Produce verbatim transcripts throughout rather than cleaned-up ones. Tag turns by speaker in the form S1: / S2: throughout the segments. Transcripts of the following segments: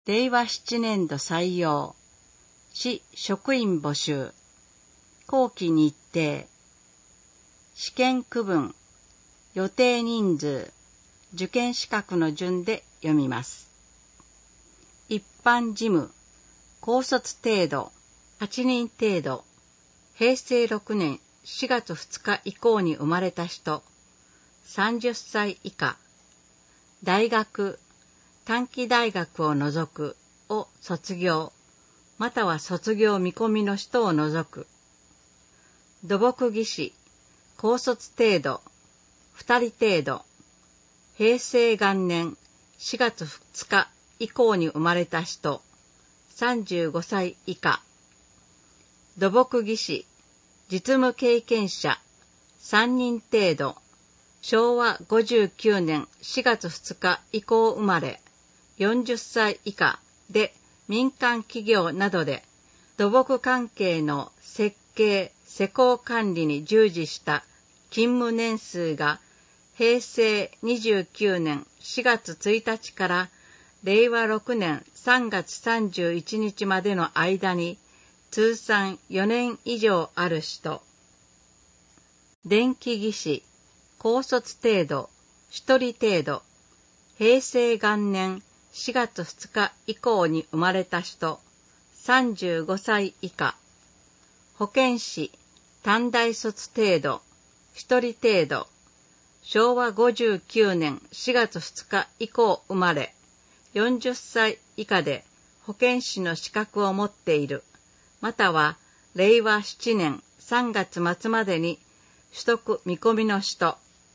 S1: れいわなねんど採用、市職員募集、後期日程、試験区分、予定人数、受験資格の順で読みます。一般事務、高卒程度、はちにん程度、へいせいろくねんしがつふつか以降に生まれた人、さんじゅっさい以下、大学、短期大学を除くを卒業、または卒業見込みの人を除く。土木技師、高卒程度、ふたり程度、平成元年しがつふつか以降に生まれた人、さんじゅうごさい以下。土木技師、実務経験者、さんにん程度、しょうわごじゅうきゅうねんしがつふつか以降生まれ、よんじゅっさい以下で民間企業などで土木関係の設計・施工管理に従事した勤務年数がへいせいにじゅうきゅうねんしがつついたちかられいわろくねんさんがつさんじゅういちにちまでの間に通算よねん以上ある人。電気技師、高卒程度、ひとり程度、へいせい元年しがつふつか以降に生まれた人、さんじゅうごさい以下。保健師、短大卒程度、ひとり程度、しょうわごじゅうきゅうねんしがつふつか以降生まれ、よんじゅっさい以下で保健師の資格を持っている、またはれいわななねんさんがつまつまでに取得見込みの人。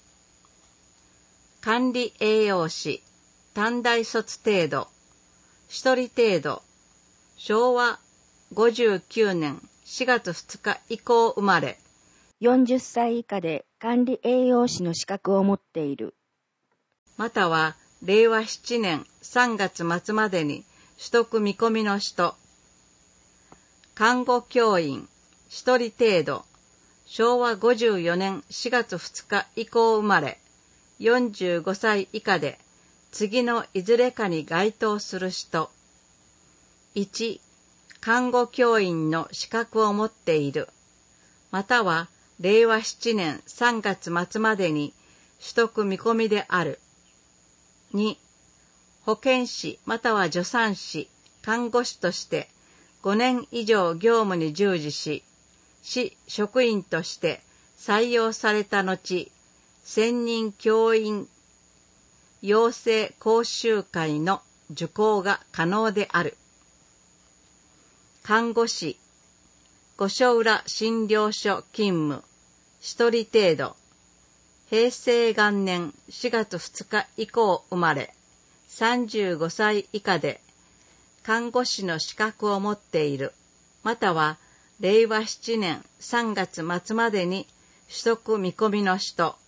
S1: 管理栄養士、短大卒程度、ひとり程度、しょうわごじゅうきゅうねんしがつふつか以降生まれ、
S2: よんじゅっさい以下で管理栄養士の資格を持っている。
S1: またはれいわななねんさんがつまつまでに取得見込みの人。看護教員、ひとり程度、しょうわごじゅうよねんしがつふつか以降生まれ、よんじゅうごさい以下で次のいずれかに該当する人。いち、看護教員の資格を持っている、またはれいわななねんさんがつまつまでに取得見込みである。に、保健師または助産師、看護師としてごねん以上業務に従事し、市職員として採用された後、専任教員養成講習会の受講が可能である。看護師、御所浦診療所勤務、ひとり程度、へいせい元年しがつふつか以降生まれ、さんじゅうごさい以下で看護師の資格を持っている、またはれいわななねんさんがつまつまでに取得見込みの人。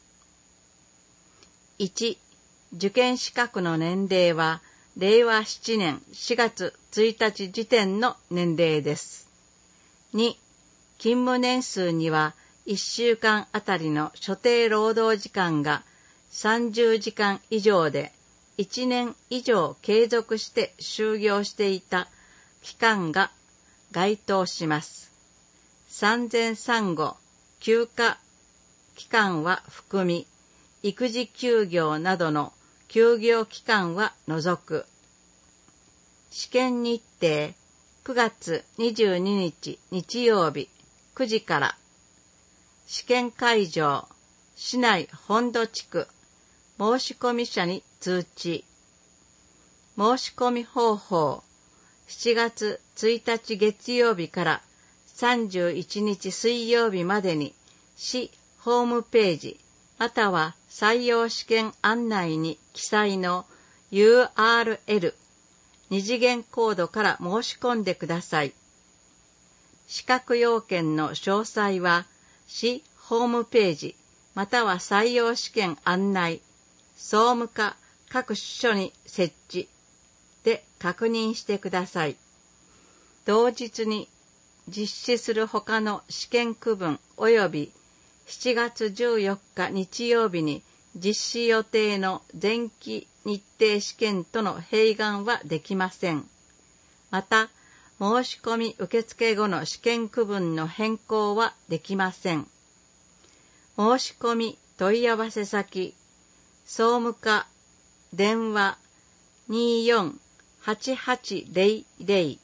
S1: いち、受験資格の年齢はれいわななねんしがつついたち時点の年齢です。に、勤務年数にはいっしゅうかんあたりの所定労働時間がさんじゅうじかん以上でいちねん以上継続して就業していた期間が該当します。産前産後、休暇期間は含み、育児休業などの休業期間は除く。試験日程、くがつにじゅうににち日曜日くじから。試験会場、市内本土地区、申込者に通知。申し込み方法、しちがつついたち月曜日からさんじゅういちにち水曜日までに市ホームページまたは採用試験案内に記載の ユーアールエル、二次元コードから申し込んでください。資格要件の詳細は市ホームページまたは採用試験案内、総務課各所に設置で確認してください。同日に実施する他の試験区分及びしちがつじゅうよっか日曜日に実施予定の前期日程試験との併願はできません。また、申し込み受付後の試験区分の変更はできません。申し込み問い合わせ先、総務課、電話にーよんはちはちゼロゼロ